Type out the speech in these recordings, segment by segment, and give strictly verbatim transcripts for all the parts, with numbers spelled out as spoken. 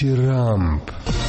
Дичирамп.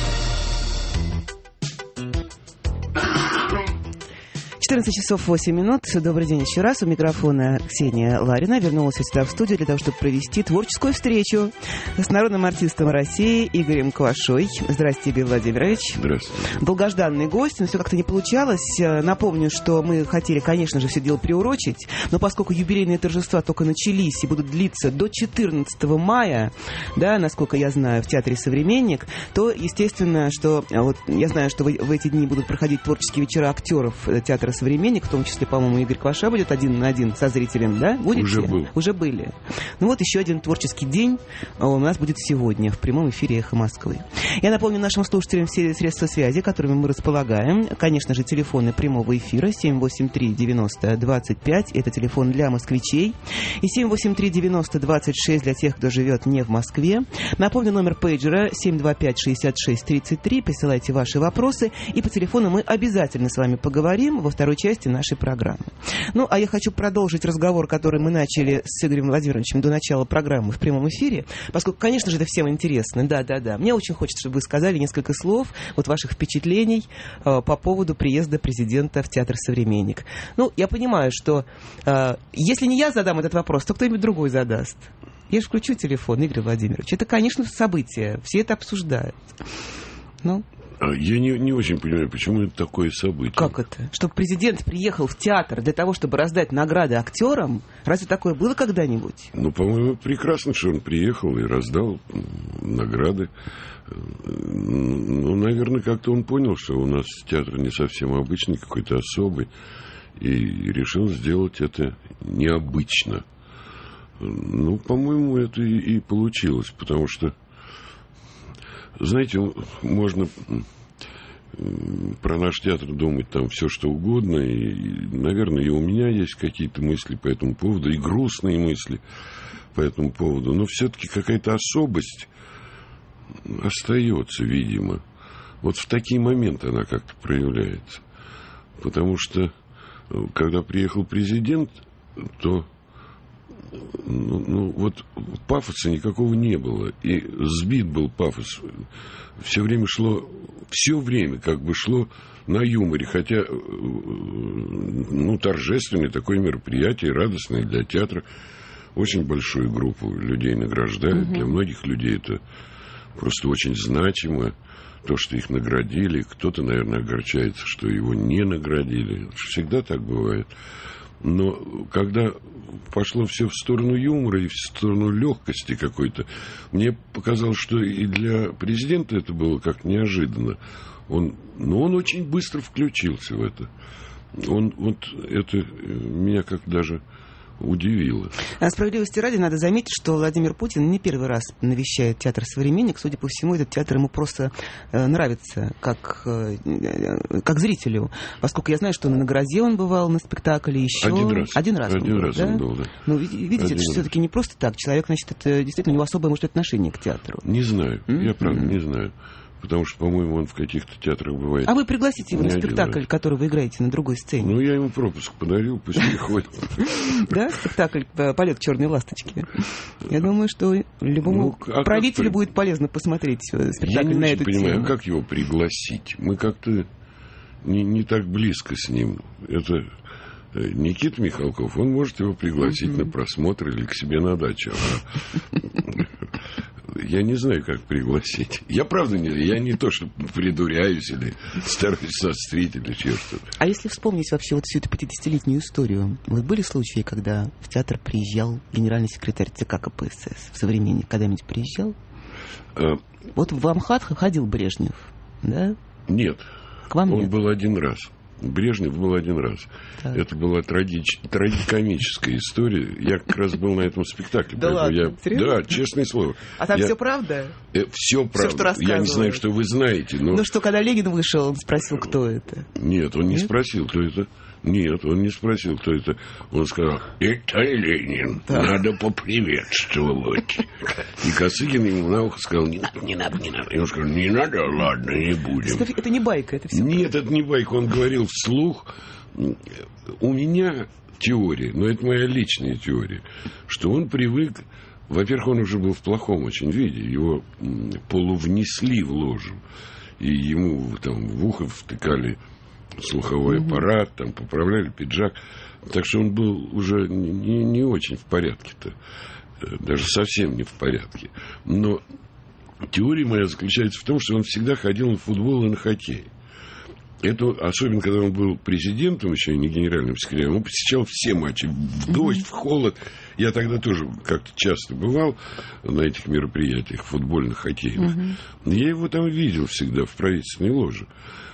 четырнадцать часов восемь минут. Добрый день еще раз. У микрофона Ксения Ларина. Вернулась сюда в студию для того, чтобы провести творческую встречу с народным артистом России Игорем Квашой. Здрасте, Игорь Владимирович. Здравствуйте. Долгожданный гость, но все как-то не получалось. Напомню, что мы хотели, конечно же, все дело приурочить, но поскольку юбилейные торжества только начались и будут длиться до четырнадцатого мая, да, насколько я знаю, в Театре «Современник», то, естественно, что вот я знаю, что в, в эти дни будут проходить творческие вечера актеров Театра «Современник», в том числе, по-моему, Игорь Кваша будет один на один со зрителем, да? Будете? Уже был. Уже были. Ну вот еще один творческий день у нас будет сегодня в прямом эфире «Эхо Москвы». Я напомню нашим слушателям все средства связи, которыми мы располагаем. Конечно же, телефоны прямого эфира семь восемь три девяносто двадцать пять, это телефон для москвичей, и семь восемь три девяносто двадцать шесть для тех, кто живет не в Москве. Напомню, номер пейджера семь два пять шестьдесят шесть тридцать три. Присылайте ваши вопросы, и по телефону мы обязательно с вами поговорим во второй части нашей программы. Ну, а я хочу продолжить разговор, который мы начали с Игорем Владимировичем до начала программы в прямом эфире, поскольку, конечно же, это всем интересно. Да-да-да. Мне очень хочется, чтобы вы сказали несколько слов, вот ваших впечатлений э, по поводу приезда президента в Театр «Современник». Ну, я понимаю, что э, если не я задам этот вопрос, то кто-нибудь другой задаст. Я же включу телефон, Игорь Владимирович. Это, конечно, событие. Все это обсуждают. Ну... Я не, не очень понимаю, почему это такое событие. Как это? Чтобы президент приехал в театр для того, чтобы раздать награды актерам? Разве такое было когда-нибудь? Ну, по-моему, прекрасно, что он приехал и раздал награды. Ну, наверное, как-то он понял, что у нас театр не совсем обычный, какой-то особый, и решил сделать это необычно. Ну, по-моему, это и, и получилось, потому что, знаете, можно про наш театр думать там все, что угодно. И, наверное, и у меня есть какие-то мысли по этому поводу, и грустные мысли по этому поводу. Но все-таки какая-то особость остается, видимо. Вот в такие моменты она как-то проявляется. Потому что, когда приехал президент, то... Ну, ну, вот пафоса никакого не было. И сбит был пафос. Все время шло, все время как бы шло на юморе. Хотя, ну, торжественное такое мероприятие, радостное для театра. Очень большую группу людей награждают. Угу. Для многих людей это просто очень значимо. То, что их наградили. Кто-то, наверное, огорчается, что его не наградили. Всегда так бывает. Но когда пошло все в сторону юмора и в сторону легкости какой-то, мне показалось, что и для президента это было как неожиданно. Он, но он очень быстро включился в это. Он, вот это меня как даже удивило. А справедливости ради надо заметить, что Владимир Путин не первый раз навещает театр «Современник». Судя по всему, этот театр ему просто э, нравится как, э, как зрителю. Поскольку я знаю, что на «Грозе» он бывал на спектакле еще. Один раз. Один раз, Один был, раз да? он был, да. Ну, видите, Один это все-таки не просто так. Человек, значит, это действительно у него особое, может, отношение к театру. Не знаю. Mm-hmm. Я, правда, не знаю. Потому что, по-моему, он в каких-то театрах бывает. А вы пригласите его на спектакль, который вы играете на другой сцене? Ну, я ему пропуск подарил, пусть приходит. Да, спектакль «Полет черной ласточки». Я думаю, что любому правителю будет полезно посмотреть спектакль на эту тему. Я не понимаю, как его пригласить? Мы как-то не так близко с ним. Это Никита Михалков, он может его пригласить на просмотр или к себе на дачу. Я не знаю, как пригласить. Я правда не я не то, что придуряюсь или стараюсь сострить или что-то. А если вспомнить вообще вот всю эту пятидесятилетнюю историю, вот были случаи, когда в театр приезжал генеральный секретарь ЦК КПСС в «Современник», когда-нибудь приезжал? А... Вот в Амхат ходил Брежнев, да? Нет. К вам он нет? был один раз. Брежнев был один раз. Так. Это была трагич... трагикомическая история. Я как раз был на этом спектакле. Да ладно? Я... Серьезно? Да, честное слово. А там я... все правда? Э, все правда. Я не знаю, что вы знаете. Но... Ну что, когда Ленин вышел, он спросил, кто это? Нет, он не Нет? спросил, кто это. Нет, он не спросил, кто это. Он сказал, это Ленин, да. Надо поприветствовать. И Косыгин ему на ухо сказал, не надо, не надо, не надо. И он сказал, не надо, ладно, не будем. Это не байка, это все. Нет, правда. Это не байка, он говорил вслух. У меня теория, но это моя личная теория, что он привык во-первых, он уже был в плохом очень виде. Его полувнесли в ложу. И ему там в ухо втыкали слуховой mm-hmm. аппарат, там поправляли пиджак. Так что он был уже не, не очень в порядке-то. Даже совсем не в порядке. Но теория моя заключается в том, что он всегда ходил на футбол и на хоккей. Это, особенно, когда он был президентом, еще и не генеральным секретарем, он посещал все матчи в дождь, mm-hmm. в холод. Я тогда тоже как-то часто бывал на этих мероприятиях футбольных, хоккейных. Mm-hmm. Я его там видел всегда в правительственной ложе.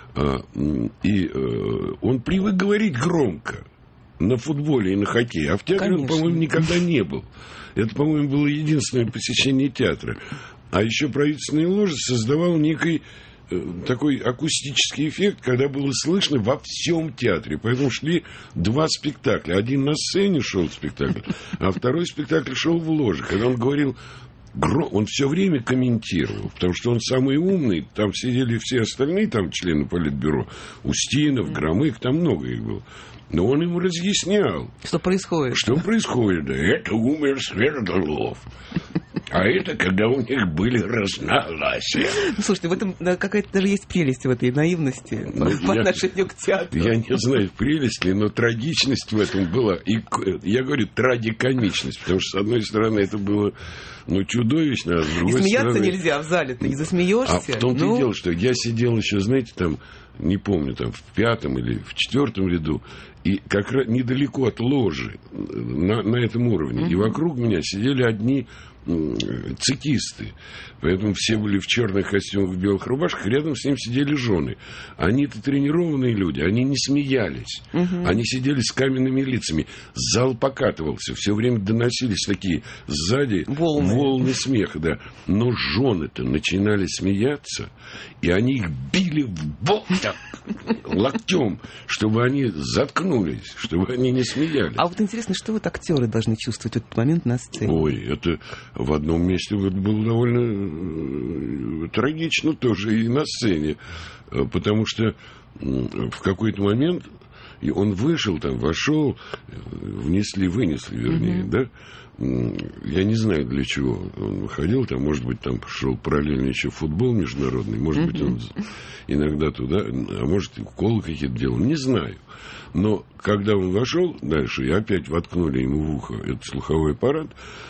И он привык говорить громко на футболе и на хоккее. А в театре Конечно. Он, по-моему, никогда не был. Это, по-моему, было единственное посещение театра. А еще правительственная ложа создавала некий такой акустический эффект, когда было слышно во всем театре. Поэтому шли два спектакля. Один на сцене шел спектакль, а второй спектакль шел в ложе. Когда он говорил, он все время комментировал, потому что он самый умный. Там сидели все остальные, там члены политбюро. Устинов, Громык, там много их было. Но он ему разъяснял. Что происходит? Что происходит, да. Это умер Свердлов. А это когда у них были разногласия. Ну, слушайте, в этом да, какая-то даже есть прелесть в этой наивности ну, по я, отношению к театру. Я не знаю, прелесть ли, но трагичность в этом была. И я говорю, трагикомичность, потому что, с одной стороны, это было ну, чудовищно, а с другой и смеяться стороны... нельзя в зале, ты не засмеешься. А в том-то ну... и дело, что я сидел еще, знаете, там, не помню, там, в пятом или в четвертом ряду, и как раз недалеко от ложи, на, на этом уровне. Mm-hmm. И вокруг меня сидели одни цикисты. Поэтому все были в черных костюмах, в белых рубашках. Рядом с ним сидели жены. Они-то тренированные люди. Они не смеялись. Угу. Они сидели с каменными лицами. Зал покатывался. Все время доносились такие сзади волны, волны смеха. Да. Но жены-то начинали смеяться. И они их били в бок так, локтем, чтобы они заткнулись, чтобы они не смеялись. А вот интересно, что вот актеры должны чувствовать в этот момент на сцене? Ой, это в одном месте было довольно трагично тоже и на сцене. Потому что в какой-то момент он вышел, там, вошел, внесли, вынесли, вернее, mm-hmm. да? Я не знаю, для чего он выходил. Там, может быть, там шел параллельно еще футбол международный. Может быть, он иногда туда, а может, и уколы какие-то делал. Не знаю. Но когда он вошел дальше, и опять воткнули ему в ухо этот слуховой аппарат,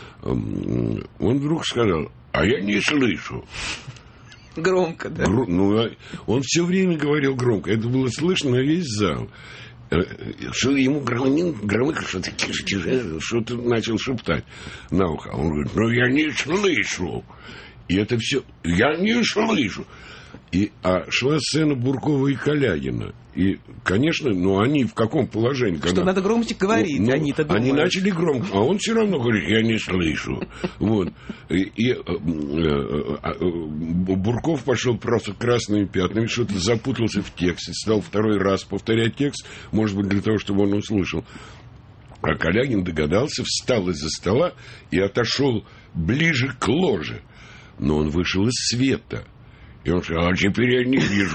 он вдруг сказал: а я не слышу. Громко, да? Гр... Ну, он все время говорил громко. Это было слышно на весь зал. Что ему Громык что-то тише, тише, что-то начал шептать на ухо. Он говорит: ну я не слышу. И это все, я не слышу. И, а шла сцена Буркова и Калягина. И, конечно, ну они в каком положении? Что когда... надо громче говорить, ну, они-то думают. Они начали громко, а он все равно говорит: я не слышу. Вот. И, и Бурков пошел просто красными пятнами, что-то запутался в тексте, стал второй раз повторять текст, может быть, для того, чтобы он услышал. А Калягин догадался, встал из-за стола и отошел ближе к ложе. Но он вышел из света. И он сказал: а теперь я не вижу.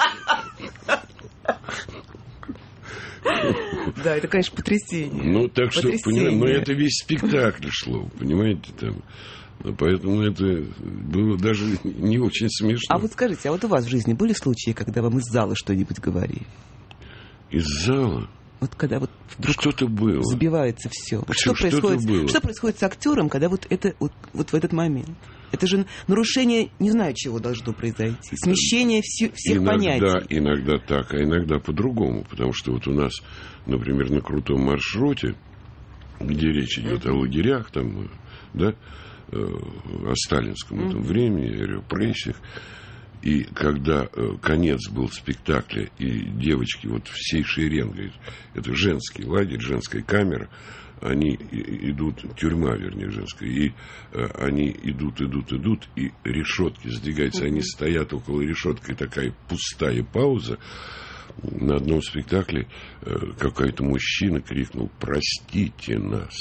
Да, это, конечно, потрясение. Ну, так что, понимаете, но это весь спектакль шло, понимаете, там. Поэтому это было даже не очень смешно. А вот скажите, а вот у вас в жизни были случаи, когда вам из зала что-нибудь говорили? Из зала? Вот когда вот вдруг что-то было. Забивается все. Вот что, что происходит, было. Что происходит с актером, когда вот это вот, вот в этот момент? Это же нарушение, не знаю, чего должно произойти. Смещение все, всех иногда, понятий. Иногда так, а иногда по-другому. Потому что вот у нас, например, на крутом маршруте, где речь идет о лагерях, там, да, о сталинском этом времени, о репрессиях, и когда э, конец был спектакля, и девочки вот всей шеренгой, это женский лагерь, женская камера, они идут, тюрьма, вернее, женская, и э, они идут, идут, идут, и решетки сдвигаются, они стоят около решетки, такая пустая пауза. На одном спектакле э, какой-то мужчина крикнул: простите нас.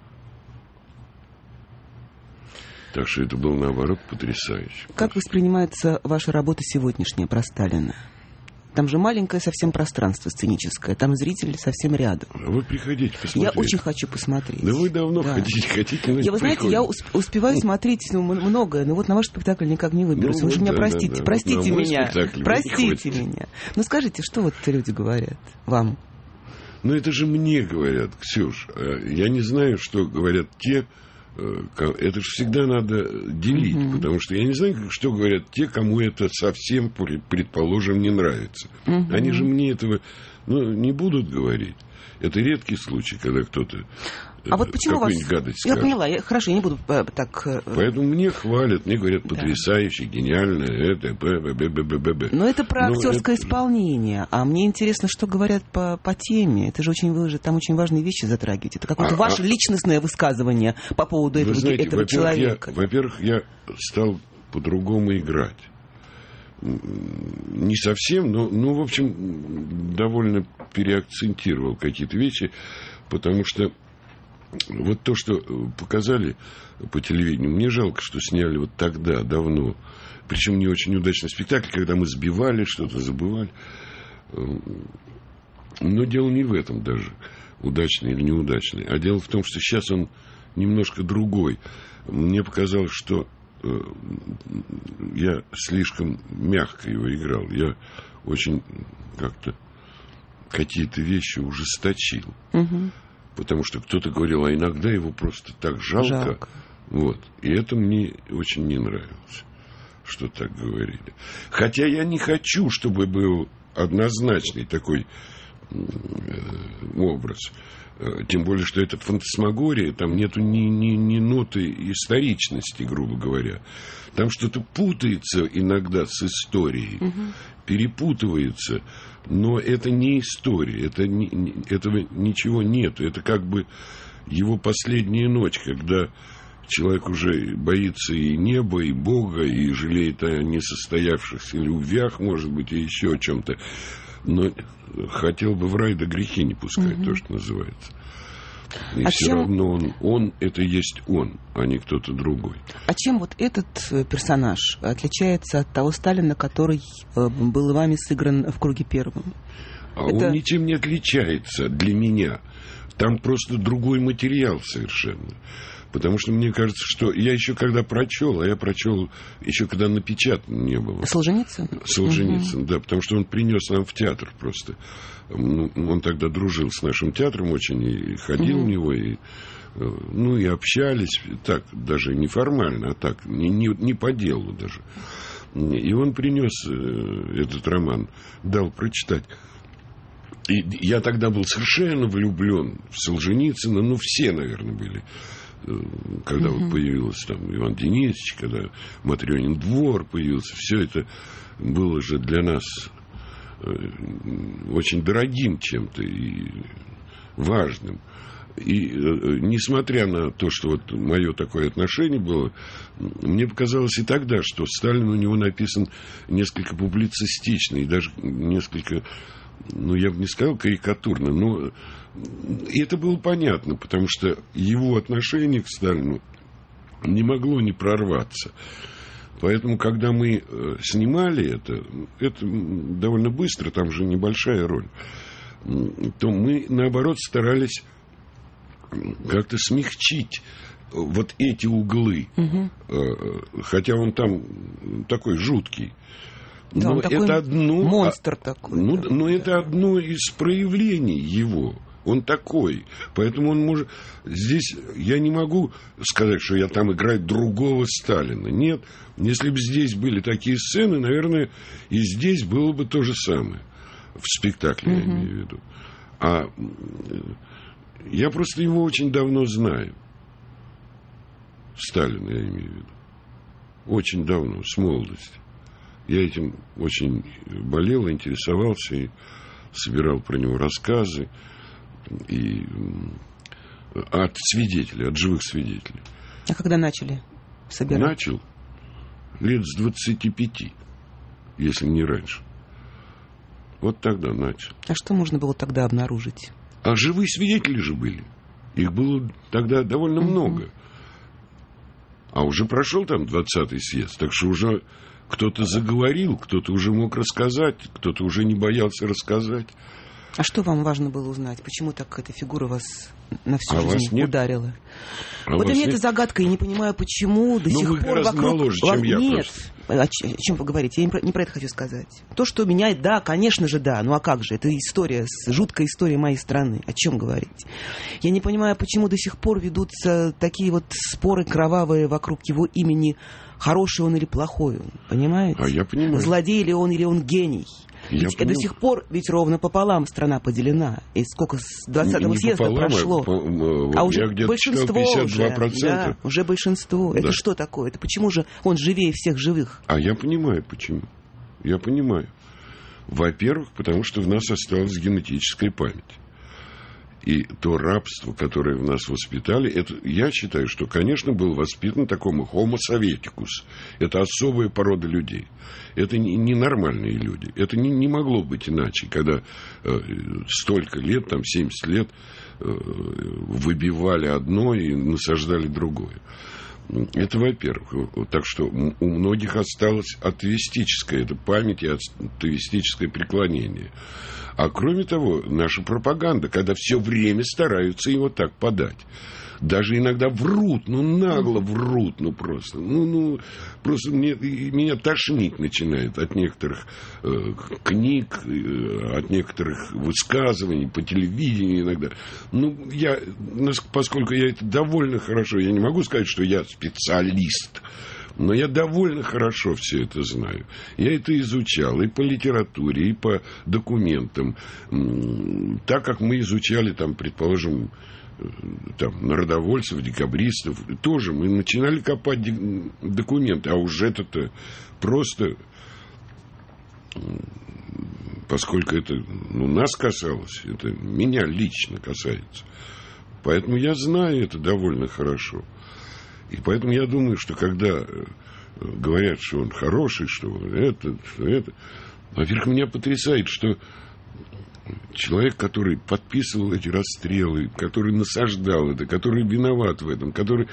Так что это было, наоборот, потрясающе. Как воспринимается ваша работа сегодняшняя про Сталина? Там же маленькое совсем пространство сценическое. Там зритель совсем рядом. А вы приходите посмотреть. Я очень хочу посмотреть. Да вы давно да. хотите, хотите, но я, Вы знаете, я успеваю смотреть ну, многое, но вот на ваш спектакль никак не выберусь. Ну, вы вот, же меня да, простите, да, простите вот меня. Простите меня. Ну скажите, что вот люди говорят вам? Ну это же мне говорят, Ксюш. Я не знаю, что говорят те... Это же всегда надо делить, uh-huh. потому что я не знаю, что говорят те, кому это совсем, предположим, не нравится. Uh-huh. Они же мне этого ну, не будут говорить. Это редкий случай, когда кто-то а вот почему какую-нибудь вас... гадость я скажет. Поняла, я... хорошо, я не буду так... Поэтому мне хвалят, мне говорят, потрясающе, да. гениально, это, б, б, б, б, б, б. Но это про актерское это... исполнение, а мне интересно, что говорят по, по теме. Это же очень, вы же там очень важные вещи затрагиваете. Это какое-то а, ваше а... личностное высказывание по поводу этого, знаете, этого во-первых, человека. Я, во-первых, я стал по-другому играть. Не совсем, но, ну, в общем, довольно переакцентировал какие-то вещи, потому что вот то, что показали по телевидению, мне жалко, что сняли вот тогда, давно. Причем не очень удачный спектакль, когда мы сбивали что-то, забывали. Но дело не в этом даже, удачный или неудачный. А дело в том, что сейчас он немножко другой. Мне показалось, что я слишком мягко его играл. Я очень как-то какие-то вещи ужесточил. Угу. Потому что кто-то говорил, а иногда его просто так жалко. жалко. Вот. И это мне очень не нравилось, что так говорили. Хотя я не хочу, чтобы был однозначный такой э, образ. Тем более, что это фантасмагория, там нету ни, ни, ни ноты историчности, грубо говоря. Там что-то путается иногда с историей, угу. перепутывается, но это не история, это не, этого ничего нет. Это как бы его последняя ночь, когда человек уже боится и неба, и Бога, и жалеет о несостоявшихся любвях, может быть, и еще о чем-то. Но хотел бы в рай да грехи не пускать, угу. то, что называется. И а все чем... равно он, он, это есть он, а не кто-то другой. А чем вот этот персонаж отличается от того Сталина, который был вами сыгран в «Круге первом»? А это... он ничем не отличается для меня. Там просто другой материал совершенно. Потому что мне кажется, что я еще когда прочел, а я прочел еще когда напечатан не было. Солженицын? Солженицын, угу. да, потому что он принес нам в театр просто. Он тогда дружил с нашим театром очень, и ходил угу. в него, и, ну, и общались, так, даже неформально, а так, не, не, не по делу даже. И он принес этот роман, дал прочитать. И я тогда был совершенно влюблен в Солженицына, ну, все, наверное, были. Когда uh-huh. вот появился там Иван Денисович, когда Матрёнин двор появился, все это было же для нас очень дорогим чем-то и важным. И несмотря на то, что вот мое такое отношение было, мне показалось и тогда, что Сталин у него написан несколько публицистично и даже несколько, ну, я бы не сказал карикатурно, но и это было понятно, потому что его отношение к Сталину не могло не прорваться. Поэтому, когда мы снимали это, это довольно быстро, там же небольшая роль, то мы, наоборот, старались как-то смягчить вот эти углы. Угу. Хотя он там такой жуткий. Да, но это одно, монстр такой. Ну, да. Но это одно из проявлений его. Он такой. Поэтому он может... Здесь я не могу сказать, что я там играю другого Сталина. Нет. Если бы здесь были такие сцены, наверное, и здесь было бы то же самое. В спектакле, угу. я имею в виду. А я просто его очень давно знаю. Сталина, я имею в виду. Очень давно, с молодости. Я этим очень болел, интересовался и собирал про него рассказы. И от свидетелей, от живых свидетелей. А когда начали собирать? Начал лет с двадцати пяти, если не раньше. Вот тогда начал. А что можно было тогда обнаружить? А живые свидетели же были. Их было тогда довольно uh-huh. много. А уже прошел там двадцатый съезд, так что уже кто-то заговорил, кто-то уже мог рассказать, кто-то уже не боялся рассказать. А что вам важно было узнать? Почему так эта фигура вас на всю а жизнь ударила? А вот для меня нет? это загадка, я не понимаю, почему до ну, сих вы пор гораздо вокруг... моложе, чем я. Нет, просто. о чем вы говорите? Я не про, не про это хочу сказать. То, что меня, да, конечно же, да, ну а как же? Это история, жуткая история моей страны. О чем говорить? Я не понимаю, почему до сих пор ведутся такие вот споры кровавые вокруг его имени, хороший он или плохой он, понимаете? А я понимаю. Злодей ли он или он гений? Я Ведь до сих пор ведь ровно пополам страна поделена. И сколько с двадцатого съезда пополам, прошло. А, по, а уже я большинство пятьдесят два процента. уже, да, уже большинство. Да. Это что такое? Это почему же он живее всех живых? А я понимаю, почему. Я понимаю. Во-первых, потому что в нас осталась генетическая память. И то рабство, которое в нас воспитали, это, я считаю, что, конечно, был воспитан такому homo sovieticus. Это особая порода людей. Это не, не нормальные люди. Это не, не могло быть иначе, когда э, столько лет, там семьдесят лет, э, выбивали одно и насаждали другое. Это во-первых. Так что у многих осталась атеистическая это память и атеистическое преклонение. А кроме того, наша пропаганда, когда все время стараются его так подать. Даже иногда врут, ну нагло врут, ну просто, ну, ну просто мне, меня тошнить начинает от некоторых э, книг, э, от некоторых высказываний по телевидению иногда. Ну, я, поскольку я это довольно хорошо, я не могу сказать, что я специалист, но я довольно хорошо все это знаю. Я это изучал и по литературе, и по документам. Так как мы изучали, там, предположим, там, народовольцев, декабристов, тоже мы начинали копать документы. А уже это-то просто, поскольку это ну, нас касалось, это меня лично касается. Поэтому я знаю это довольно хорошо. И поэтому я думаю, что когда говорят, что он хороший, что это, что это... Во-первых, меня потрясает, что человек, который подписывал эти расстрелы, который насаждал это, который виноват в этом, который...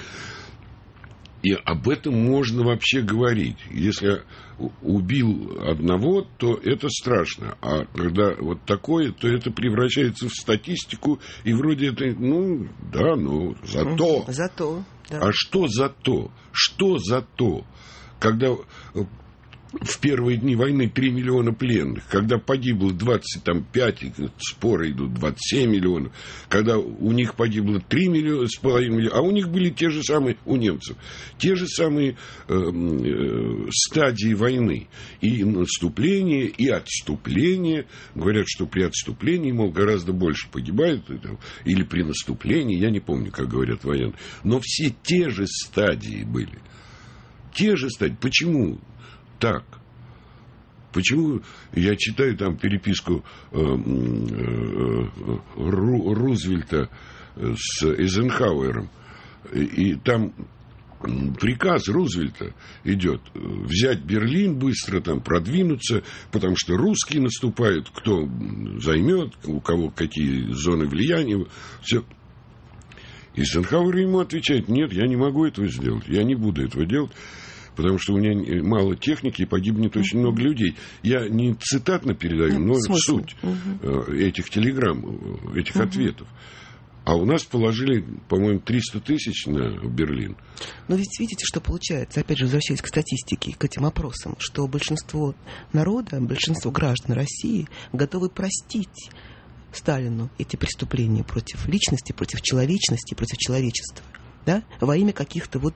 И об этом можно вообще говорить. Если убил одного, то это страшно. А когда вот такое, то это превращается в статистику. И вроде это, ну, да, ну, зато. Зато, да. А что зато? Что зато? Когда в первые дни войны три миллиона пленных, когда погибло двадцать пять, споры идут, двадцать семь миллионов, когда у них погибло три миллиона с половиной миллиона, а у них были те же самые, у немцев, те же самые э, э, стадии войны. И наступление, и отступление. Говорят, что при отступлении, мол, гораздо больше погибает, или при наступлении, я не помню, как говорят военные. Но все те же стадии были. Те же стадии. Почему так? Почему я читаю там переписку э, э, Ру, Рузвельта с Эйзенхауэром, и, и там приказ Рузвельта идет взять Берлин быстро, там продвинуться, потому что русские наступают, кто займет, у кого какие зоны влияния, все. Эйзенхауэр ему отвечает: нет, я не могу этого сделать, я не буду этого делать, потому что у меня мало техники и погибнет очень uh-huh. много людей. Я не цитатно передаю, но Смысл? суть uh-huh. этих телеграмм, этих uh-huh. ответов. А у нас положили, по-моему, триста тысяч на Берлин. Но ведь видите, что получается, опять же, возвращаясь к статистике, к этим опросам, что большинство народа, большинство граждан России готовы простить Сталину эти преступления против личности, против человечности, против человечества, да, во имя каких-то вот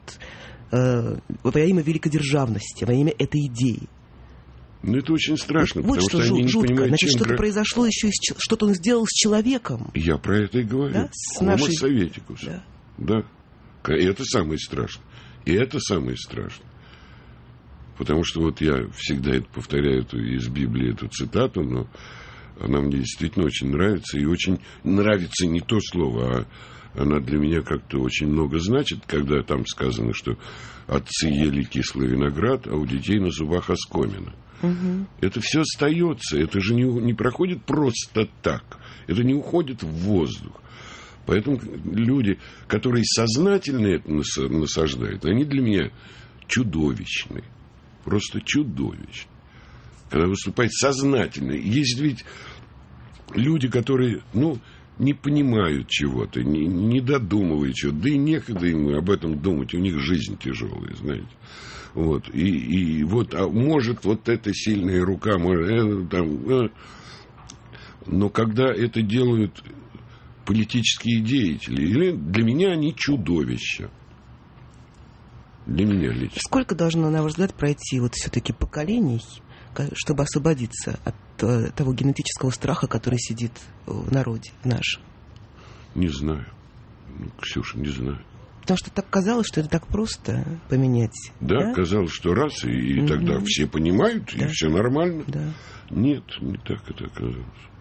во имя великодержавности, во имя этой идеи. Ну, это очень страшно, вот потому что, что они не жутко. понимают, Значит, чем... что-то произошло еще, что-то он сделал с человеком. Я про это и говорю. Да? С Homo нашей... Sovieticus. Да. Да. И это самое страшное. И это самое страшное. Потому что вот я всегда это повторяю эту, из Библии эту цитату, но она мне действительно очень нравится. И очень нравится не то слово, а она для меня как-то очень много значит, когда там сказано, что отцы ели кислый виноград, а у детей на зубах оскомина. Угу. Это все остается, это же не, не проходит просто так, это не уходит в воздух. Поэтому люди, которые сознательно это насаждают, они для меня чудовищны. просто чудовищно. Когда выступает сознательно. Есть ведь люди, которые, ну, не понимают чего-то, не, не додумывают чего-то, да и некогда им об этом думать, у них жизнь тяжелая, знаете. Вот, и, и вот, а может, вот эта сильная рука, может, это, там, э, но когда это делают политические деятели, или для меня они чудовища. Для меня лично. Сколько должно, на ваш взгляд, пройти вот все-таки поколений, чтобы освободиться от того генетического страха, который сидит в народе нашем? Не знаю. Ну, Ксюша, не знаю. Потому что так казалось, что это так просто поменять. Да, да? казалось, что раз, и, и угу. тогда все понимают, да. И все нормально. Да. Нет, не так это оказалось.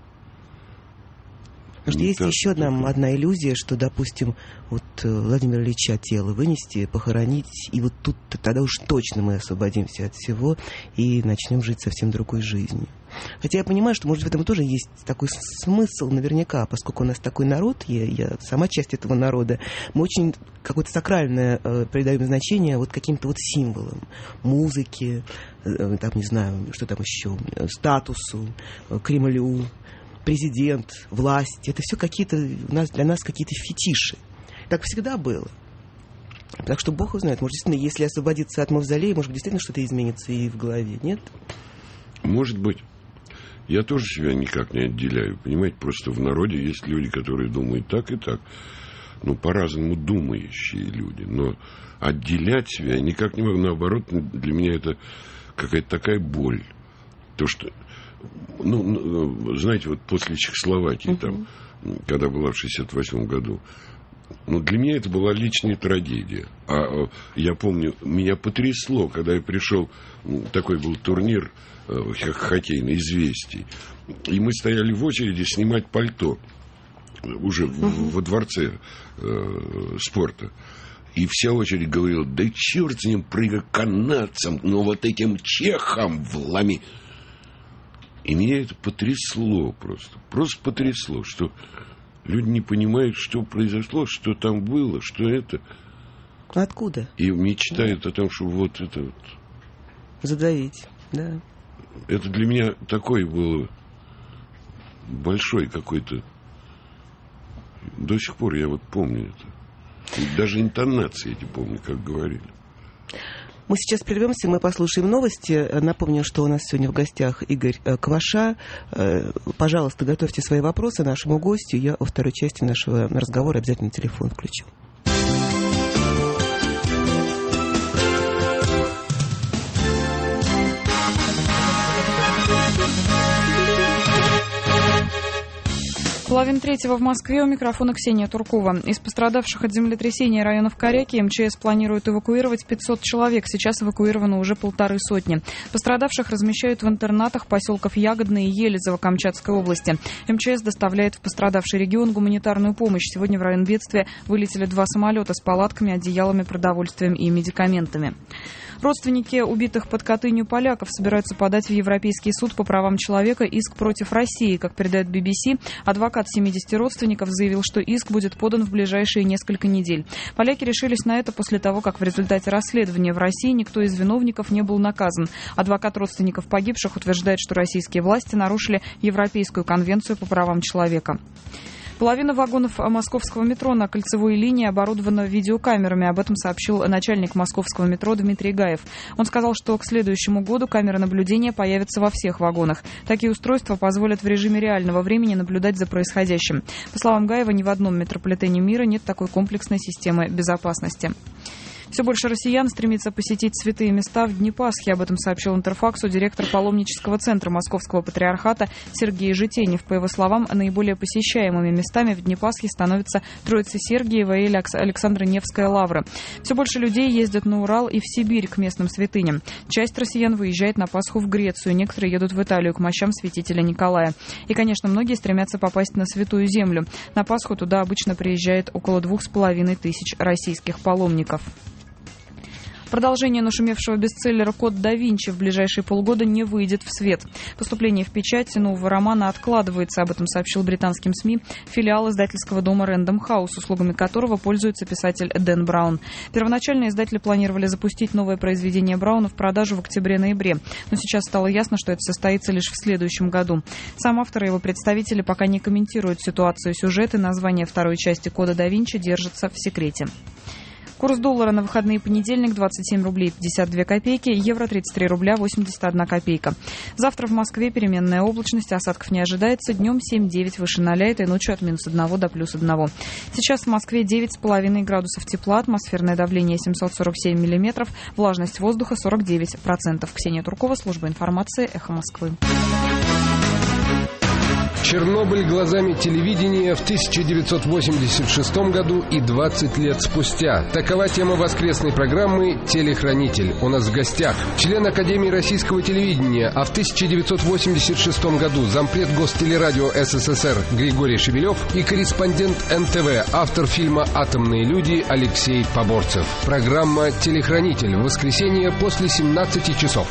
Потому что есть еще одна, одна иллюзия, что, допустим, вот Владимира Ильича тело вынести, похоронить, и вот тут тогда уж точно мы освободимся от всего и начнем жить совсем другой жизнью. Хотя я понимаю, что, может, в этом тоже есть такой смысл наверняка, поскольку у нас такой народ, я, я сама часть этого народа, мы очень какое-то сакральное э, придаем значение вот каким-то вот символам, музыке, э, там, не знаю, что там еще, статусу, э, Кремлю, президент, власть, это все какие-то у нас, для нас какие-то фетиши. Так всегда было. Так что Бог узнает. Может, действительно, если освободиться от мавзолея, может быть, действительно что-то изменится и в голове, нет? Может быть. Я тоже себя никак не отделяю. Понимаете, просто в народе есть люди, которые думают так и так. Ну, по-разному думающие люди. Но отделять себя никак не могу. Наоборот, для меня это какая-то такая боль. То, что... Ну, знаете, вот после Чехословакии, uh-huh. там, когда была в шестьдесят восьмом году, ну, для меня это была личная трагедия. А я помню, меня потрясло, когда я пришел, такой был турнир хоккейный, «Известий», и мы стояли в очереди снимать пальто уже uh-huh. во дворце э, спорта. И вся очередь говорила, да черт с ним, прыгай канадцам, но вот этим чехам вломи. И меня это потрясло просто. Просто потрясло, что люди не понимают, что произошло, что там было, что это. Откуда? И мечтают о том, что вот это вот... Задавить, да. Это для меня такой был большой какой-то... До сих пор я вот помню это. И даже интонации эти помню, как говорили. Мы сейчас прервемся, мы послушаем новости. Напомню, что у нас сегодня в гостях Игорь Кваша. Пожалуйста, готовьте свои вопросы нашему гостю. Я во второй части нашего разговора обязательно телефон включу. Половина третьего в Москве. У микрофона Ксения Туркова. Из пострадавших от землетрясения районов Коряки МЧС планирует эвакуировать пятьсот человек. Сейчас эвакуировано уже полторы сотни. Пострадавших размещают в интернатах поселков Ягодное и Елизово Камчатской области. МЧС доставляет в пострадавший регион гуманитарную помощь. Сегодня в район бедствия вылетели два самолета с палатками, одеялами, продовольствием и медикаментами. Родственники убитых под Катынью поляков собираются подать в Европейский суд по правам человека иск против России. Как передает би би си, адвокат семидесяти родственников заявил, что иск будет подан в ближайшие несколько недель. Поляки решились на это после того, как в результате расследования в России никто из виновников не был наказан. Адвокат родственников погибших утверждает, что российские власти нарушили Европейскую конвенцию по правам человека. Половина вагонов московского метро на кольцевой линии оборудована видеокамерами. Об этом сообщил начальник московского метро Дмитрий Гаев. Он сказал, что к следующему году камеры наблюдения появятся во всех вагонах. Такие устройства позволят в режиме реального времени наблюдать за происходящим. По словам Гаева, ни в одном метрополитене мира нет такой комплексной системы безопасности. Все больше россиян стремится посетить святые места в дни Пасхи. Об этом сообщил Интерфаксу директор паломнического центра Московского патриархата Сергей Житенев. По его словам, наиболее посещаемыми местами в дни Пасхи становятся Троице-Сергиева и Александро-Невская лавры. Все больше людей ездят на Урал и в Сибирь к местным святыням. Часть россиян выезжает на Пасху в Грецию, некоторые едут в Италию к мощам святителя Николая. И, конечно, многие стремятся попасть на Святую Землю. На Пасху туда обычно приезжает около двух с половиной тысяч российских паломников. Продолжение нашумевшего бестселлера «Код да Винчи» в ближайшие полгода не выйдет в свет. Поступление в печать нового романа откладывается, об этом сообщил британским СМИ филиал издательского дома Рэндом Хаус, услугами которого пользуется писатель Дэн Браун. Первоначально издатели планировали запустить новое произведение Брауна в продажу в октябре-ноябре, но сейчас стало ясно, что это состоится лишь в следующем году. Сам автор и его представители пока не комментируют ситуацию. Сюжет и название второй части «Кода да Винчи» держатся в секрете. Курс доллара на выходные понедельник двадцать семь рублей пятьдесят две копейки, евро тридцать три рубля восемьдесят одна копейка. Завтра в Москве переменная облачность, осадков не ожидается, днем семь-девять выше ноля, этой ночью от минус одного до плюс одного. Сейчас в Москве девять с половиной градусов тепла, атмосферное давление семьсот сорок семь миллиметров, влажность воздуха сорок девять процентов. Ксения Туркова, служба информации, Эхо Москвы. Чернобыль глазами телевидения в тысяча девятьсот восемьдесят шестом году и двадцать лет спустя. Такова тема воскресной программы «Телехранитель». У нас в гостях член Академии российского телевидения, а в тысяча девятьсот восемьдесят шестом году зампред Гостелерадио СССР Григорий Шевелев и корреспондент эн тэ вэ, автор фильма «Атомные люди» Алексей Поборцев. Программа «Телехранитель» в воскресенье после семнадцати часов.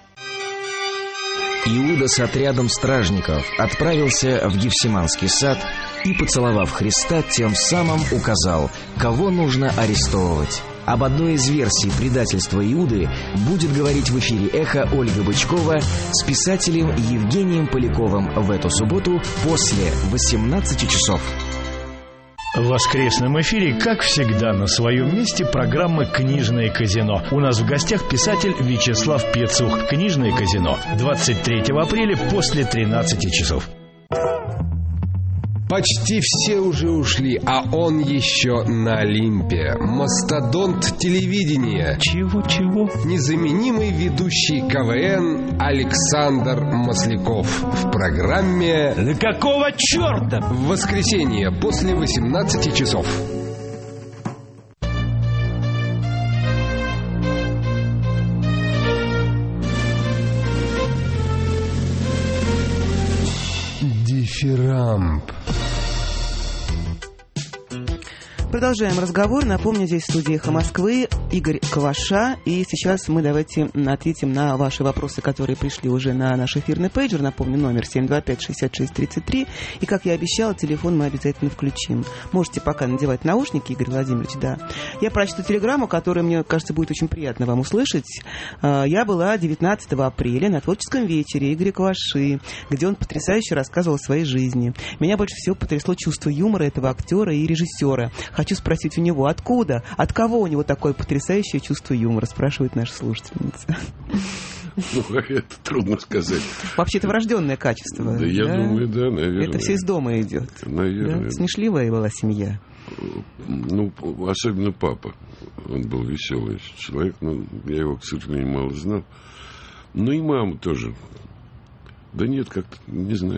Иуда с отрядом стражников отправился в Гефсиманский сад и, поцеловав Христа, тем самым указал, кого нужно арестовывать. Об одной из версий предательства Иуды будет говорить в эфире «Эхо» Ольга Бычкова с писателем Евгением Поляковым в эту субботу после восемнадцати часов. В воскресном эфире, как всегда, на своем месте программа «Книжное казино». У нас в гостях писатель Вячеслав Пецух. «Книжное казино» двадцать третьего апреля после тринадцати часов. Почти все уже ушли, а он еще на Олимпе. Мастодонт телевидения. Чего-чего? Незаменимый ведущий ка вэ эн Александр Масляков. В программе «Да какого черта?» в воскресенье после восемнадцати часов. Дифирамб. Продолжаем разговор. Напомню, здесь в студии «Эхо Москвы» Игорь Кваша. И сейчас мы давайте ответим на ваши вопросы, которые пришли уже на наш эфирный пейджер. Напомню, номер семь два пять шестьдесят шесть тридцать три. И, как я обещала, телефон мы обязательно включим. Можете пока надевать наушники, Игорь Владимирович, да. Я прочту телеграмму, которую, мне кажется, будет очень приятно вам услышать. Я была девятнадцатого апреля на творческом вечере Игоря Кваши, где он потрясающе рассказывал о своей жизни. Меня больше всего потрясло чувство юмора этого актера и режиссера. Хочу спросить у него, откуда, от кого у него такое потрясающее чувство юмора, спрашивает наша слушательница. Ну, это трудно сказать. Вообще, это врожденное качество. Да, да? Я думаю, да, наверное. Это все из дома идет. Наверное. Да? Смешливая была семья. Ну, особенно папа. Он был веселый человек, но я его, к сожалению, мало знал. Ну и мама тоже. Да нет, как-то, не знаю.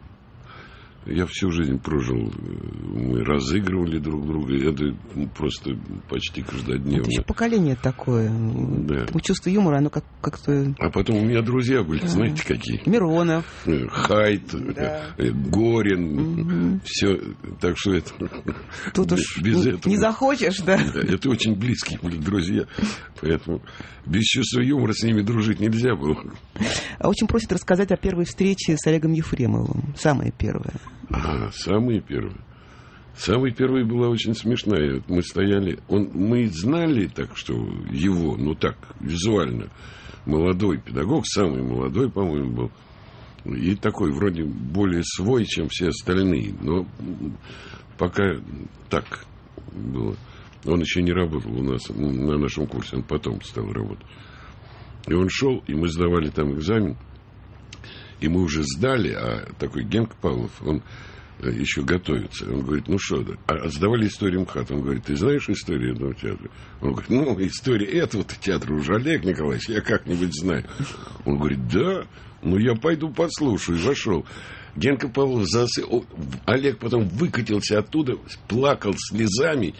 Я всю жизнь прожил, мы разыгрывали друг друга, это просто почти каждодневно. Это еще поколение такое. Да. Чувство юмора, оно как- как-то... А потом у меня друзья были, а-а-а. Знаете, какие? Миронов. Хайт, да. Горин, угу. Все. Так что это... Тут уж без не, этого... не захочешь, да? Да? Это очень близкие были друзья, поэтому без чувства юмора с ними дружить нельзя было. Очень просят рассказать о первой встрече с Олегом Ефремовым. Самая первая. А, самые первые. Самая первая была очень смешная. Мы стояли, он, мы знали так, что его, ну так, визуально, молодой педагог, самый молодой, по-моему, был. И такой, вроде, более свой, чем все остальные. Но пока так было. Он еще не работал у нас на нашем курсе, он потом стал работать. И он шел, и мы сдавали там экзамен. И мы уже сдали, а такой Генка Павлов, он еще готовится. Он говорит, ну что, а сдавали историю МХАТ. Он говорит, ты знаешь историю этого театра? Он говорит, ну, история этого-то театра уже, Олег Николаевич, я как-нибудь знаю. Он говорит, да, ну я пойду послушаю. И вошел. Генка Павлов засыл. Олег потом выкатился оттуда, плакал слезами.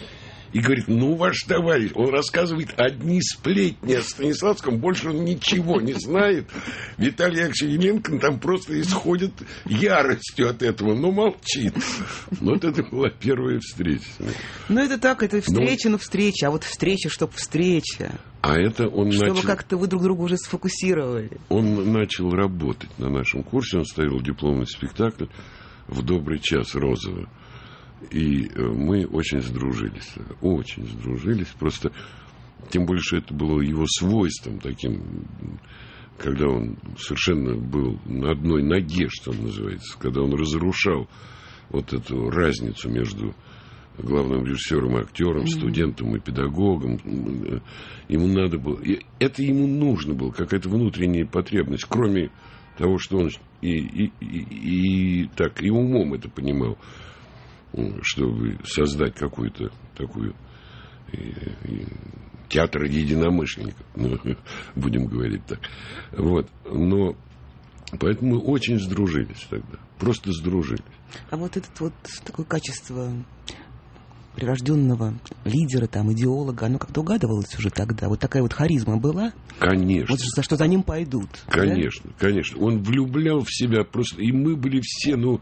и говорит, ну, ваш товарищ, он рассказывает одни сплетни о Станиславском, больше он ничего не знает. Виталий Яковлевич Еленко там просто исходит яростью от этого, но молчит. Вот это была первая встреча. Ну, это так, это встреча, но... ну, встреча, а вот встреча, чтоб встреча. А это он Чтобы начал... как-то вы друг друга уже сфокусировали. Он начал работать на нашем курсе, он ставил дипломный спектакль «В добрый час» Розова. И мы очень сдружились, очень сдружились, просто, тем более, что это было его свойством таким, когда он совершенно был на одной ноге, что называется, когда он разрушал вот эту разницу между главным режиссером и актером, mm-hmm. студентом и педагогом. Ему надо было, это ему нужно было, какая-то внутренняя потребность, кроме того, что он и, и, и, и так, и умом это понимал, чтобы создать какую-то такую и, и, театр единомышленников, ну, будем говорить так. Вот. Но поэтому мы очень сдружились тогда. Просто сдружились. А вот это вот такое качество прирожденного лидера, там, идеолога, оно как-то угадывалось уже тогда? Вот такая вот харизма была? Конечно. Вот за что за ним пойдут. Конечно, да? Конечно. Он влюблял в себя просто. И мы были все, ну,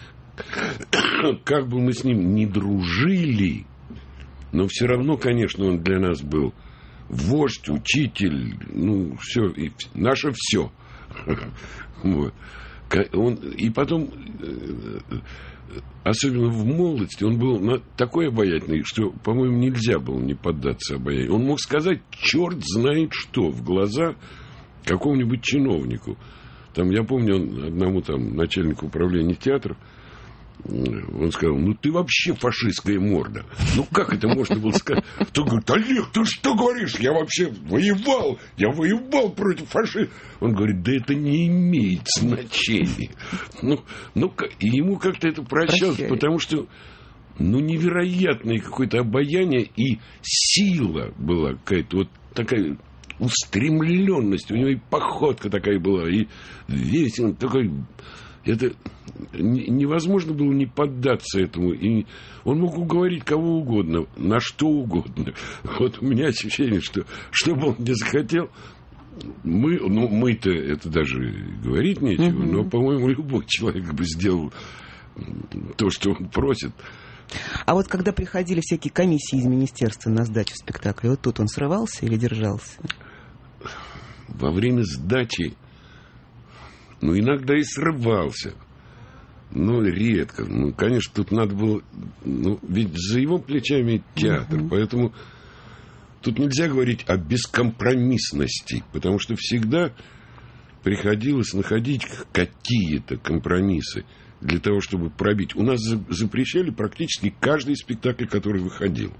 как бы мы с ним не дружили, но все равно, конечно, он для нас был вождь, учитель, ну, все, и наше все. Вот. Он, и потом, особенно в молодости, он был такой обаятельный, что, по-моему, нельзя было не поддаться обаянию. Он мог сказать черт знает что в глаза какому-нибудь чиновнику. Там, я помню, он одному там начальнику управления театров, он сказал, ну ты вообще фашистская морда. Ну как это можно было сказать? Тот говорит, Олег, ты что говоришь? Я вообще воевал, я воевал против фашистов. Он говорит, да это не имеет значения. Ну, ну и ему как-то это прощалось, Прощай. потому что ну невероятное какое-то обаяние и сила была какая-то вот такая устремленность. У него и походка такая была, и весь он такой... Это невозможно было не поддаться этому. И он мог уговорить кого угодно, на что угодно. Вот у меня ощущение, что что бы он не захотел, мы, ну, мы-то это даже говорить нечего, mm-hmm. но, по-моему, любой человек бы сделал то, что он просит. А вот когда приходили всякие комиссии из министерства на сдачу спектакля, вот тут он срывался или держался? Во время сдачи ну, иногда и срывался. Но редко. Ну, конечно, тут надо было... Ну, ведь за его плечами театр. Uh-huh. Поэтому тут нельзя говорить о бескомпромиссности. Потому что всегда приходилось находить какие-то компромиссы для того, чтобы пробить. У нас запрещали практически каждый спектакль, который выходил.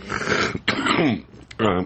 А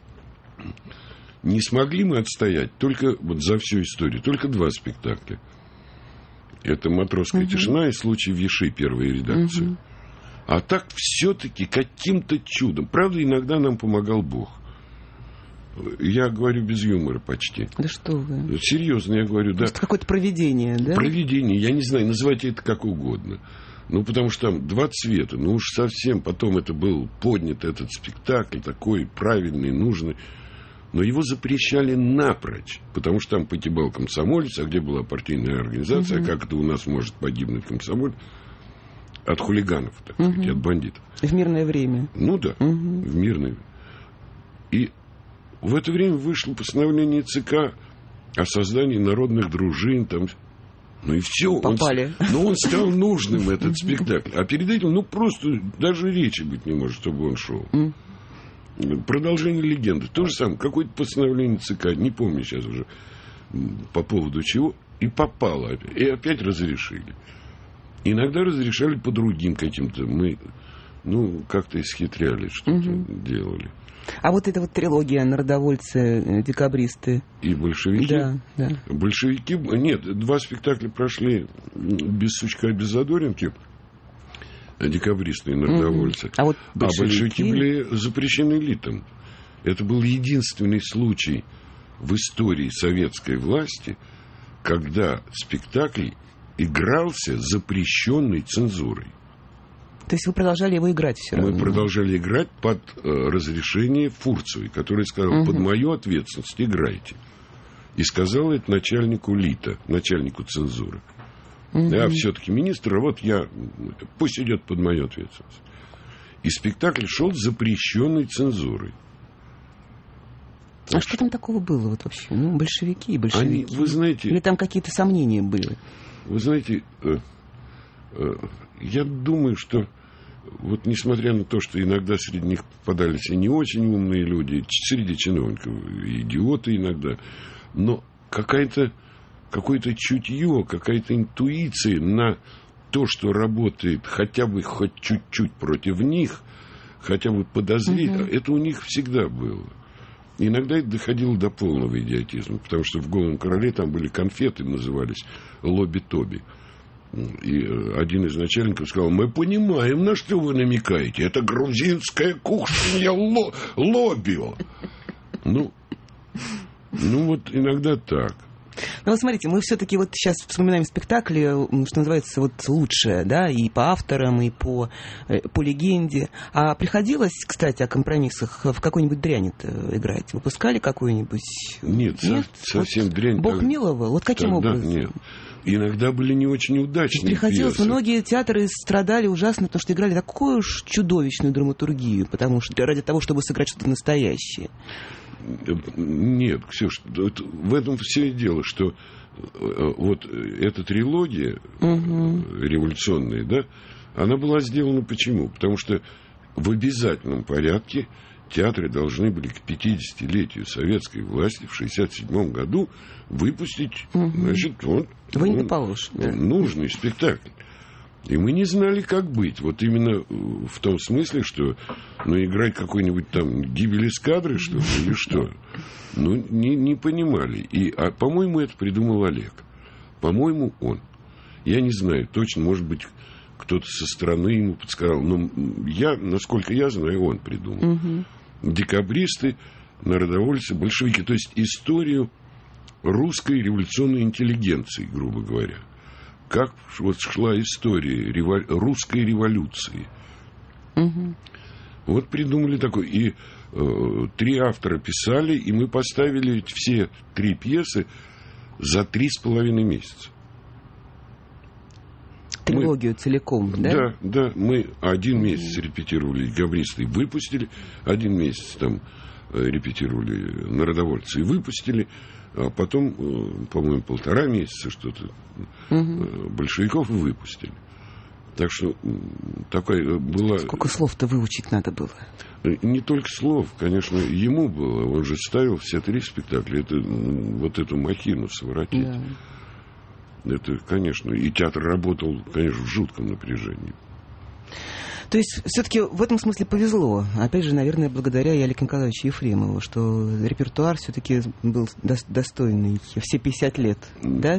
не смогли мы отстоять только вот за всю историю, только два спектакля. Это «Матросская uh-huh. тишина» и «Случай в Виши», первая редакция. Uh-huh. А так все-таки каким-то чудом. Правда, иногда нам помогал Бог. Я говорю без юмора почти. Да что вы. Серьезно, я говорю, да. Просто какое-то провидение, да? Провидение, я не знаю, называйте это как угодно. Ну, потому что там два цвета. Ну, уж совсем потом это был поднят этот спектакль, такой правильный, нужный. Но его запрещали напрочь, потому что там погибал комсомолец, а где была партийная организация, угу. как это у нас может погибнуть комсомолец? От хулиганов, так сказать, угу. от бандитов. В мирное время. Ну да, угу. в мирное время. И в это время вышло постановление ЦК о создании народных дружин, там... Ну и все. Попали. Он, ну, он стал нужным, этот спектакль. А перед этим, ну, просто даже речи быть не может, чтобы он шел. Продолжение легенды. То же самое. Какое-то постановление ЦК, не помню сейчас уже, по поводу чего, и попало опять. И опять разрешили. Иногда разрешали по другим каким-то. Мы, ну, как-то исхитряли, что-то угу. делали. А вот эта вот трилогия «Народовольцы», «Декабристы». И «Большевики». Да, да. «Большевики». Нет, два спектакля прошли без Сучка, без Задоринки. «Декабристы» и «Народовольцы». Mm-hmm. А, вот большевики... а большевики были запрещены элитам. Это был единственный случай в истории советской власти, когда спектакль игрался запрещенной цензурой. То есть вы продолжали его играть все равно? Мы продолжали играть под э, разрешение Фурцевой, который сказал, угу. под мою ответственность играйте. И сказал это начальнику ЛИТа, начальнику цензуры. Угу. Я все-таки министр, а вот я, пусть идет под мою ответственность. И спектакль шел запрещенной цензурой. А так что там такого было вот вообще? Ну, большевики и большевики. Они, вы знаете... Или там какие-то сомнения были? Вы знаете, э, э, я думаю, что вот несмотря на то, что иногда среди них попадались и не очень умные люди, среди чиновников идиоты иногда, но какая-то, какое-то чутье, какая-то интуиция на то, что работает хотя бы хоть чуть-чуть против них, хотя бы подозрительно, угу. это у них всегда было. Иногда это доходило до полного идиотизма, потому что в «Голом короле» там были конфеты, назывались «Лобби-Тоби». И один из начальников сказал, мы понимаем, на что вы намекаете. Это грузинское кушанье ло- лобио. Ну, ну, вот иногда так. Ну, вот смотрите, мы все-таки вот сейчас вспоминаем спектакли, что называется, вот лучшее, да, и по авторам, и по, по легенде. А приходилось, кстати, о компромиссах в какой-нибудь дряни-то играть? Выпускали какую-нибудь? Нет, нет? Со- совсем вот дрянь. Бог миловал? Вот каким тогда образом? Нет. Иногда были не очень удачные приходилось, пьесы. Многие театры страдали ужасно, потому что играли такую уж чудовищную драматургию, потому что ради того, чтобы сыграть что-то настоящее. Нет, Ксюш, в этом все и дело, что вот эта трилогия угу. революционная, да, она была сделана почему? Потому что в обязательном порядке театры должны были к пятидесятилетию советской власти в шестьдесят седьмом году выпустить, угу. значит, вот, Вы не ну, доположь, да. нужный спектакль. И мы не знали, как быть. Вот именно в том смысле, что ну, играть какой-нибудь там гибель эскадры, что ли, или что. Ну, не, не понимали. И, а, по-моему, это придумал Олег. По-моему, он. Я не знаю, точно, может быть, кто-то со стороны ему подсказал. Но я, насколько я знаю, он придумал. Угу. Декабристы, народовольцы, большевики. То есть историю русской революционной интеллигенции, грубо говоря. Как вот шла история револю... русской революции. Угу. Вот придумали такой. И э, три автора писали, и мы поставили все три пьесы за три с половиной месяца. Трилогию мы... целиком, да? Да, да. Мы один месяц репетировали «Декабристы» и выпустили. Один месяц там репетировали «Народовольцы» и выпустили. А потом, по-моему, полтора месяца что-то угу. большевиков выпустили. Так что такая была... Сколько слов-то выучить надо было? Не только слов, конечно, ему было. Он же ставил все три спектакля. Это, вот эту махину своротить. Да. Это, конечно, и театр работал, конечно, в жутком напряжении. То есть, все-таки в этом смысле повезло. Опять же, наверное, благодаря и Олегу Николаевичу Ефремову, что репертуар все-таки был достойный все пятьдесят лет, да?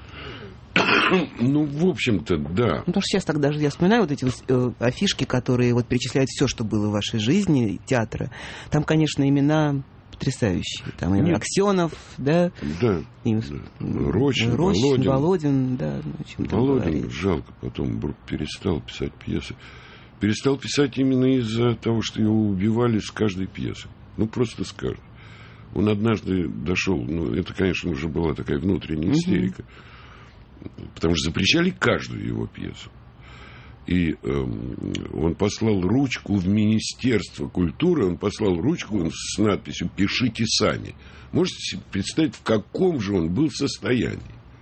Ну, в общем-то, да. Ну, потому что сейчас так даже я вспоминаю вот эти вот, э, афишки, которые вот перечисляют все, что было в вашей жизни, театра. Там, конечно, имена потрясающие. Там и Аксенов, да? Да. И, да. Рочин, Рочин, Володин. Володин, да. Володин, жалко, потом перестал писать пьесы. Перестал писать именно из-за того, что его убивали с каждой пьесы. Ну, просто с каждой. Он однажды дошел, ну, это, конечно, уже была такая внутренняя истерика. Uh-huh. Потому что запрещали каждую его пьесу. И э, он послал ручку в Министерство культуры, он послал ручку с надписью «Пишите сами». Можете себе представить, в каком же он был состоянии?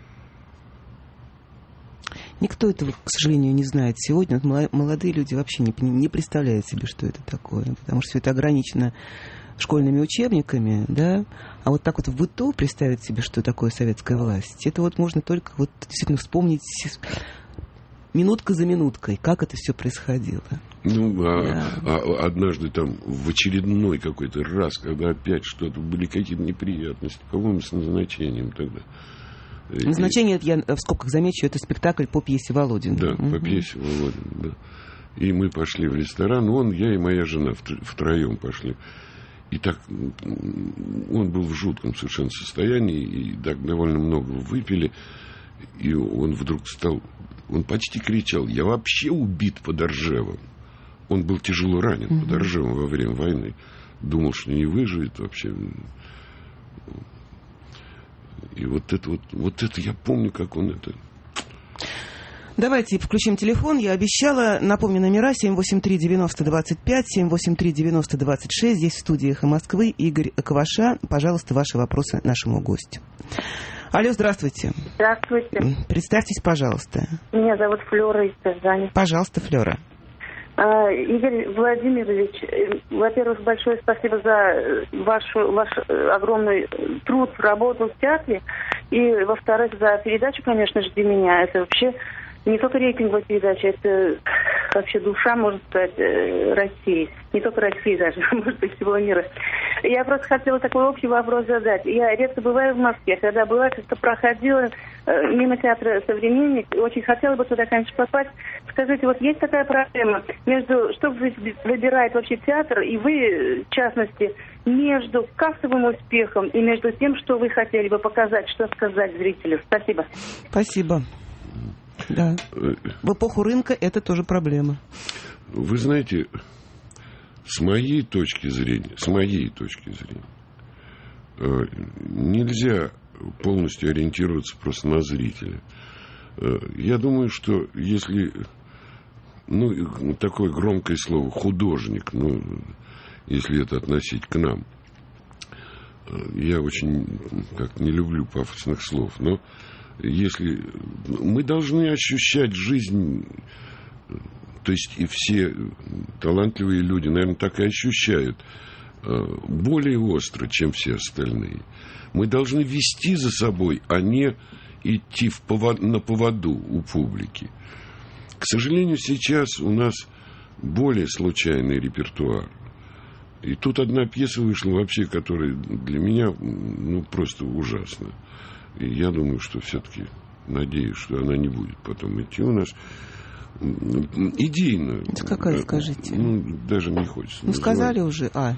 Никто этого, к сожалению, не знает сегодня. Вот молодые люди вообще не, не представляют себе, что это такое. Потому что все это ограничено школьными учебниками, да. А вот так вот в быту представить себе, что такое советская власть, это вот можно только вот действительно вспомнить минутка за минуткой, как это все происходило. Ну, а, да. а однажды там в очередной какой-то раз, когда опять что-то, были какие-то неприятности, по-моему, с назначением тогда. Назначение, я в скобках замечу, это спектакль по пьесе Володина. Да, угу. по пьесе Володина, да. И мы пошли в ресторан, он, я и моя жена втроем пошли. И так, он был в жутком совершенно состоянии, и так довольно много выпили. И он вдруг стал, он почти кричал: я вообще убит под Ржевом. Он был тяжело ранен mm-hmm. под Ржевом во время войны. Думал, что не выживет вообще. И вот это вот, вот это я помню, как он это... Давайте включим телефон. Я обещала. Напомню, номера семь восемь три девяносто двадцать пять, семь восемь три девяносто двадцать шесть. Здесь в студии «Эхо Москвы» Игорь Кваша. Пожалуйста, ваши вопросы нашему гостю. Алло, здравствуйте. Здравствуйте. Представьтесь, пожалуйста. Меня зовут Флёра из Казани. Пожалуйста, Флёра. А, Игорь Владимирович, во-первых, большое спасибо за вашу, ваш огромный труд, работу в театре. И, во-вторых, за передачу, конечно же, для меня. Это вообще не только рейтинговая передача, это вообще душа, можно сказать, России. Не только России даже, может быть, всего мира. Я просто хотела такой общий вопрос задать. Я редко бываю в Москве. Когда была, как-то проходила мимо театра «Современник». Очень хотела бы туда, конечно, попасть. Скажите, вот есть такая проблема между, что выбирает вообще театр, и вы, в частности, между кассовым успехом и между тем, что вы хотели бы показать, что сказать зрителю? Спасибо. Спасибо. Да. В эпоху рынка это тоже проблема. Вы знаете, с моей точки зрения, с моей точки зрения, нельзя полностью ориентироваться просто на зрителя. Я думаю, что если, ну, такое громкое слово художник, ну, если это относить к нам, я очень как не люблю пафосных слов, но если мы должны ощущать жизнь, то есть и все талантливые люди, наверное, так и ощущают, более остро, чем все остальные. Мы должны вести за собой, а не идти в повод... на поводу у публики. К сожалению, сейчас у нас более случайный репертуар. И тут одна пьеса вышла вообще, которая для меня, ну, просто ужасна. И я думаю, что все-таки, надеюсь, что она не будет потом идти у нас идейно. Это какая, скажите? Ну, даже не хочется. Ну, называть. Сказали уже, а.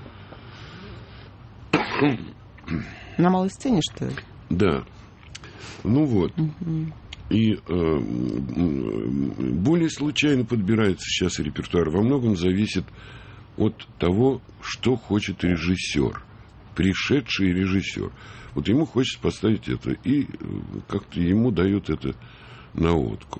На малой сцене, что ли? Да. Ну вот. Угу. И э, более случайно подбирается сейчас репертуар. Во многом зависит от того, что хочет режиссер, пришедший режиссер. Вот ему хочется поставить это, и как-то ему дают это на откуп.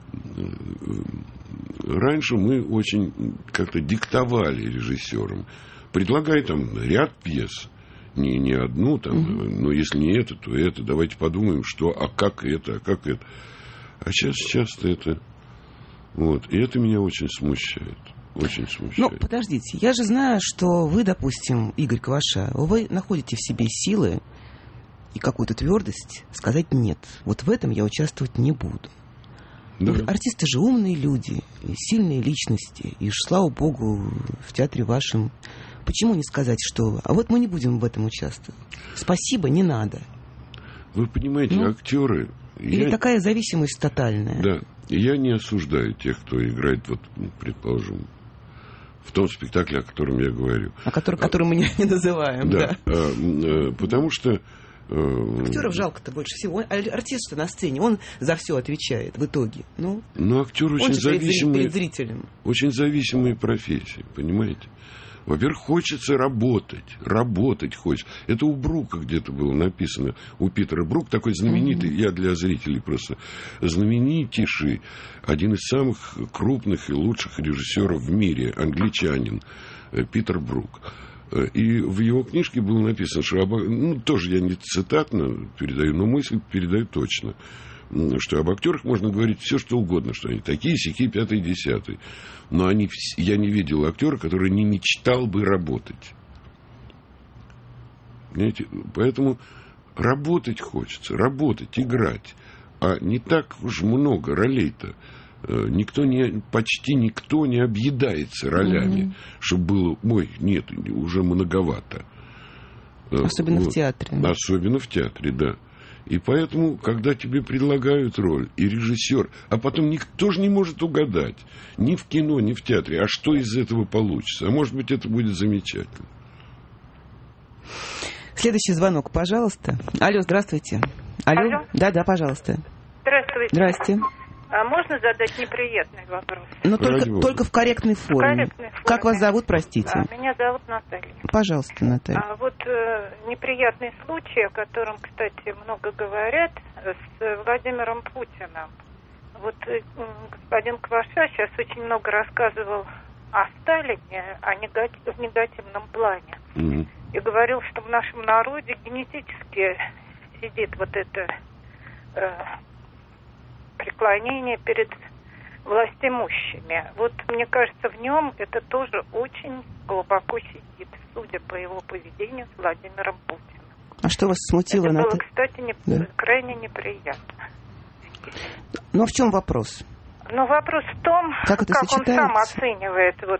Раньше мы очень как-то диктовали режиссерам, предлагая там ряд пьес, не, не одну, там, mm-hmm. но если не это, то это, давайте подумаем, что, а как это, а как это. А сейчас часто это, вот, и это меня очень смущает. Очень смущает. Ну, подождите, я же знаю, что вы, допустим, Игорь Кваша, вы находите в себе силы и какую-то твердость сказать «нет». Вот в этом я участвовать не буду. Да. Артисты же умные люди, сильные личности. И, слава богу, в театре вашем. Почему не сказать, что а вот мы не будем в этом участвовать? Спасибо, не надо. Вы понимаете, ну, актеры... Или я... такая зависимость тотальная. Да. Я не осуждаю тех, кто играет, вот, предположим, в том спектакле, о котором я говорю. О котором, который мы не, не называем. Да. да. А, потому что... Актеров жалко-то больше всего. Артист на сцене, он за все отвечает в итоге. Ну, Но актер очень зависимый, перед зрителем. Очень зависимые профессии, понимаете? Во-первых, хочется работать. Работать хочется. Это у Брука где-то было написано. У Питера Брук, такой знаменитый, mm-hmm. я для зрителей просто, знаменитейший, один из самых крупных и лучших режиссеров в мире, англичанин, Питер Брук. И в его книжке было написано, что, об... ну, тоже я не цитатно передаю, но мысль передаю точно, что об актерах можно говорить все, что угодно, что они такие, сякие, пятый, десятый. Но они... я не видел актера, который не мечтал бы работать. Понимаете? Поэтому работать хочется, работать, играть. А не так уж много ролей-то. Никто не, почти никто не объедается ролями, mm-hmm. чтобы было, ой, нет, уже многовато. Особенно вот. В театре. Да? Особенно в театре, да. И поэтому, когда тебе предлагают роль, и режиссер, а потом никто же не может угадать, ни в кино, ни в театре, а что из этого получится. А может быть, это будет замечательно. Следующий звонок, пожалуйста. Алло, здравствуйте. Алло. Алло. Да, да, пожалуйста. Здравствуйте. Здрасте. А можно задать неприятный вопрос? Но только, только в корректной форме. В корректной форме. Как вас зовут, простите? А, меня зовут Наталья. Пожалуйста, Наталья. А вот э, неприятный случай, о котором, кстати, много говорят, с Владимиром Путиным. Вот э, господин Кваша сейчас очень много рассказывал о Сталине, о негатив, в негативном плане. Mm-hmm. И говорил, что в нашем народе генетически сидит вот это... Э, преклонение перед властимущими. Вот, мне кажется, в нем это тоже очень глубоко сидит, судя по его поведению с Владимиром Путиным. А что вас смутило? Это было, Наталья? кстати, не, да. крайне неприятно. Но в чем вопрос? Ну, вопрос в том, как, это как он сам сочетается? Оценивает вот...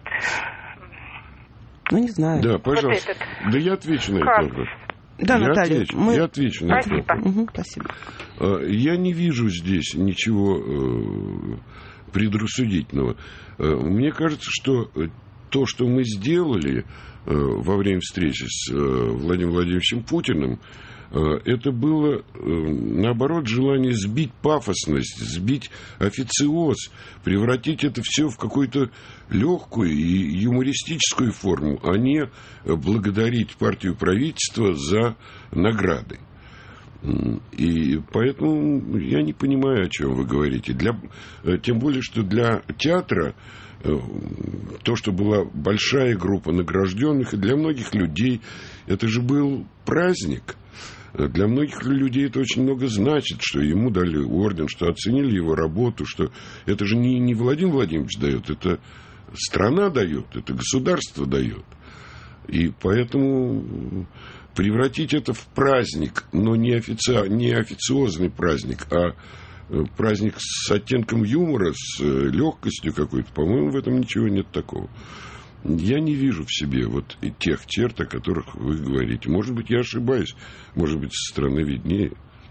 Ну, не знаю. Да, пожалуйста. Вот этот... Да я отвечу на этот вопрос. Да, я Наталья, отвечу, мы... я отвечу на Спасибо. это. Угу, спасибо. Я не вижу здесь ничего э, предрассудительного. Мне кажется, что то, что мы сделали э, во время встречи с э, Владимиром Владимировичем Путиным, э, это было, э, наоборот, желание сбить пафосность, сбить официоз, превратить это все в какую-то легкую и юмористическую форму, а не благодарить партию правительства за награды. И поэтому я не понимаю, о чем вы говорите. Для, тем более, что для театра то, что была большая группа награжденных, и для многих людей это же был праздник. Для многих людей это очень много значит, что ему дали орден, что оценили его работу, что это же не, не Владимир Владимирович дает, это страна дает, это государство дает. И поэтому превратить это в праздник, но не, офици... не официозный праздник, а праздник с оттенком юмора, с легкостью какой-то, по-моему, в этом ничего нет такого. Я не вижу в себе вот тех черт, о которых вы говорите. Может быть, я ошибаюсь, может быть, со стороны виднее.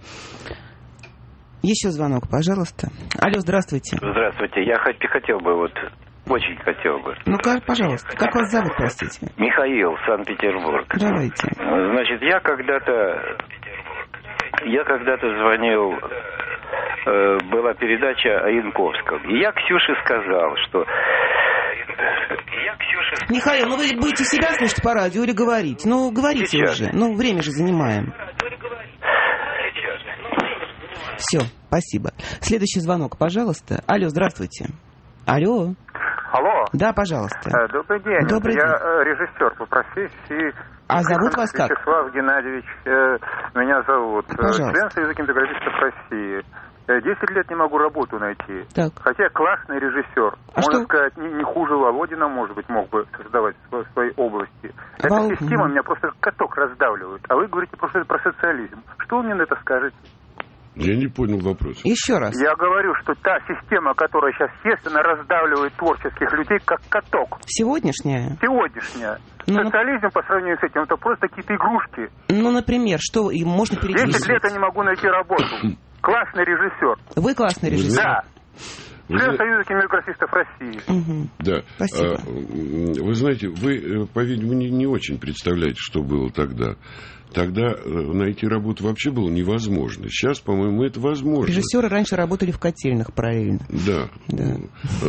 Еще звонок, пожалуйста. Алло, здравствуйте. Здравствуйте. Я хотел бы вот... Очень хотел бы. Ну-ка, пожалуйста. Как вас зовут, простите? Михаил, Санкт-Петербург. Давайте. Значит, я когда-то... Я когда-то звонил... Э, была передача о Янковском. И я Ксюше сказал, что... Я Ксюше... Михаил, ну вы будете себя слушать по радио или говорить? Ну, говорите Сейчас. уже. Ну, время же занимаем. Все, спасибо. Следующий звонок, пожалуйста. Алло, здравствуйте. Алло. Алло. Да, пожалуйста. Добрый день. Добрый я день. режиссер по профессии. А зовут вас как? Вячеслав Геннадьевич. Меня зовут. Пожалуйста. Член Союза кинематографистов России. Десять лет не могу работу найти. Так. Хотя классный режиссер. А Можно что? сказать, не, не хуже Володина, может быть, мог бы создавать в своей области. Вол... Эта система меня просто как каток раздавливает. А вы говорите просто про социализм. Что вы мне на это скажете? Я не понял вопрос. Еще раз. Я говорю, что та система, которая сейчас есть, она раздавливает творческих людей как каток. Сегодняшняя? Сегодняшняя. Ну, Социализм по сравнению с этим, это просто какие-то игрушки. Ну, например, что им можно перечислить? Десять лет я не могу найти работу. Классный режиссер. Вы классный режиссер? Да. Вы Член зна... Союза кинематографистов России. Угу. Да. Спасибо. А, вы знаете, вы, по-видимому, не, не очень представляете, что было тогда. Тогда найти работу вообще было невозможно. Сейчас, по-моему, это возможно. Режиссеры раньше работали в котельных параллельно. Да. да.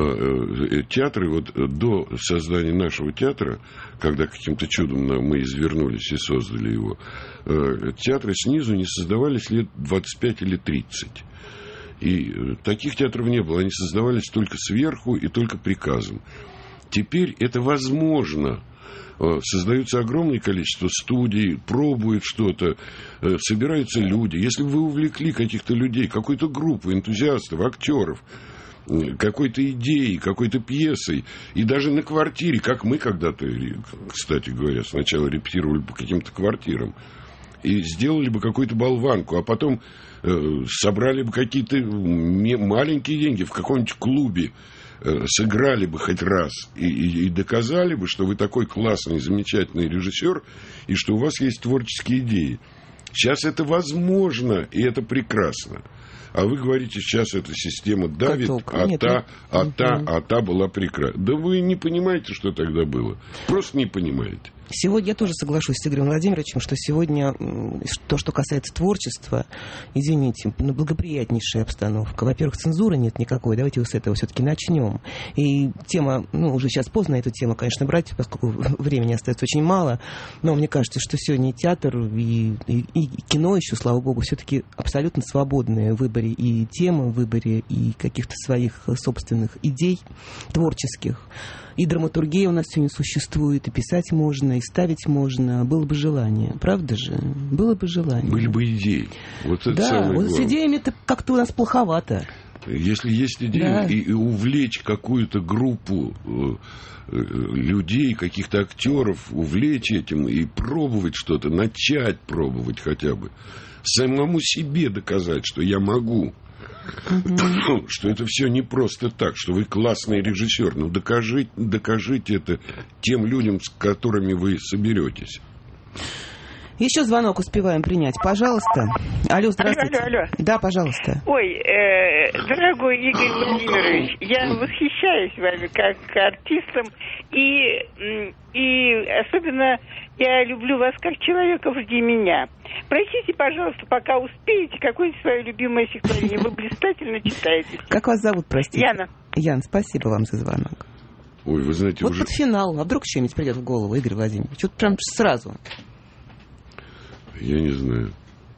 Театры, вот до создания нашего театра, когда каким-то чудом мы извернулись и создали его, театры снизу не создавались лет двадцать пять или тридцать. И таких театров не было. Они создавались только сверху и только приказом. Теперь это возможно. Создается огромное количество студий, пробуют что-то, собираются люди. Если бы вы увлекли каких-то людей, какую-то группу энтузиастов, актеров, какой-то идеей, какой-то пьесой, и даже на квартире, как мы когда-то, кстати говоря, сначала репетировали по каким-то квартирам, и сделали бы какую-то болванку, а потом э, собрали бы какие-то маленькие деньги в каком-нибудь клубе, сыграли бы хоть раз и, и, и доказали бы, что вы такой классный, замечательный режиссер, и что у вас есть творческие идеи. Сейчас это возможно, и это прекрасно. А вы говорите, сейчас эта система давит, Каток. а Нет, та, а угу. та, а та была прекрасна. Да вы не понимаете, что тогда было. Просто не понимаете. Сегодня я тоже соглашусь с Игорем Владимировичем, что сегодня то, что касается творчества, извините, благоприятнейшая обстановка. Во-первых, цензуры нет никакой, давайте с этого все-таки начнем. И тема, ну, уже сейчас поздно эту тему, конечно, брать, поскольку времени остается очень мало, но мне кажется, что сегодня и театр, и, и, и кино еще, слава богу, все-таки абсолютно свободные в выборе и темы, в выборе и каких-то своих собственных идей творческих. И драматургия у нас сегодня существует, и писать можно, и ставить можно. Было бы желание, правда же? Было бы желание. Были бы идеи. Вот это да, самое вот главное. С идеями-то как-то у нас плоховато. Если есть идея, да. и, и увлечь какую-то группу э, людей, каких-то актеров, увлечь этим и пробовать что-то, начать пробовать хотя бы. Самому себе доказать, что я могу. Uh-huh. Что это все не просто так, что вы классный режиссер. Ну, докажите, докажите это тем людям, с которыми вы соберетесь. Еще звонок успеваем принять. Пожалуйста. Алло, здравствуйте. Алло, алло. Да, пожалуйста. Ой, э, дорогой Игорь Владимирович, я восхищаюсь вами как артистом. И, и особенно я люблю вас как человека вроде меня. Прочтите, пожалуйста, пока успеете, какое-нибудь свое любимое стихотворение. Вы блистательно читаете. Как вас зовут, простите? Яна. Ян, спасибо вам за звонок. Ой, вы знаете, вот уже... под финал. А вдруг что-нибудь придет в голову, Игорь Владимирович? Вот прям сразу. Я не знаю.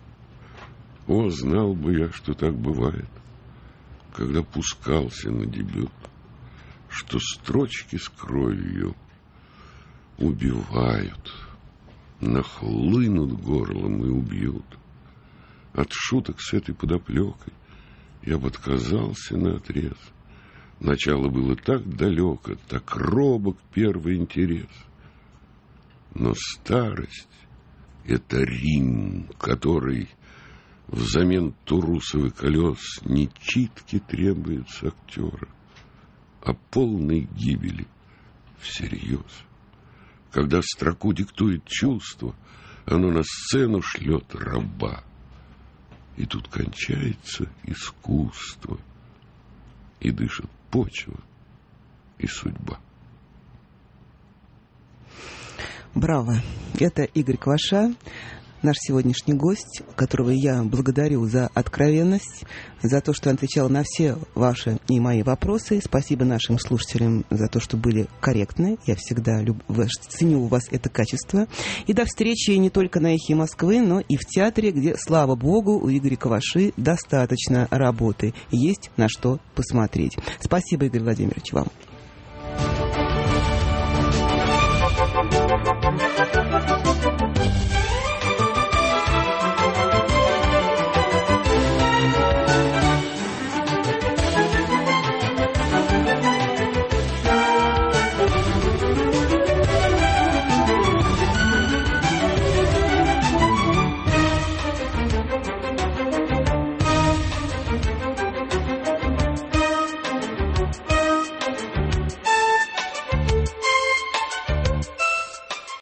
О, знал бы я, что так бывает, когда пускался на дебют, что строчки с кровью убивают, нахлынут горлом и убьют. От шуток с этой подоплекой я бы отказался наотрез. Начало было так далеко, так робок первый интерес. Но старость — это Рим, который взамен турусовых колес не читки требует с актера, а полной гибели всерьез. Когда строку диктует чувство, оно на сцену шлет раба. И тут кончается искусство, и дышит почва и судьба. Браво! Это Игорь Кваша, наш сегодняшний гость, которого я благодарю за откровенность, за то, что отвечал на все ваши и мои вопросы. Спасибо нашим слушателям за то, что были корректны. Я всегда люб... ценю у вас это качество. И до встречи не только на «Эхе Москвы», но и в театре, где, слава богу, у Игоря Кваши достаточно работы. Есть на что посмотреть. Спасибо, Игорь Владимирович, вам.